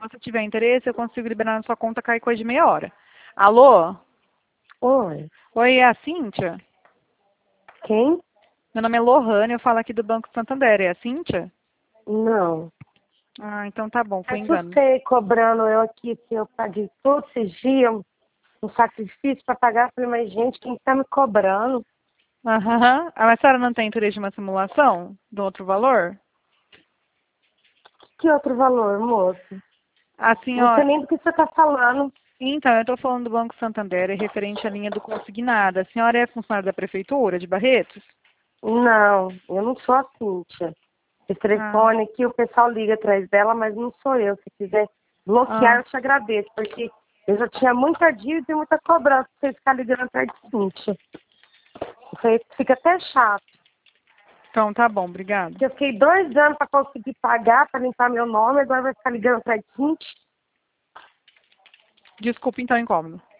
você tiver interesse, eu consigo liberar na sua conta cair coisa de meia hora. Alô? Oi. Oi, é a Cíntia? Quem? Meu nome é Lohane, eu falo aqui do Banco Santander. É a Cíntia? Não. Ah, então tá bom, foi engano. Assustei cobrando eu aqui, que eu paguei todos esses dias um sacrifício para pagar. Falei, mas gente, quem tá me cobrando? Aham. Ah, mas a senhora não tem interesse de uma simulação do outro valor? Que outro valor, moço? A Não sei senhora... nem do que você tá falando. Então, eu estou falando do Banco Santander, é referente à linha do consignado. A senhora é funcionária da Prefeitura de Barretos? Não, eu não sou a Cíntia. Esse Ah, telefone aqui, o pessoal liga atrás dela, mas não sou eu. Se quiser bloquear, ah. eu te agradeço, porque eu já tinha muita dívida e muita cobrança pra você ficar ligando atrás de Cíntia. Isso aí fica até chato. Então tá bom, obrigada. Eu fiquei 2 anos para conseguir pagar, para limpar meu nome, agora vai ficar ligando atrás de Cíntia. Desculpa então o incômodo.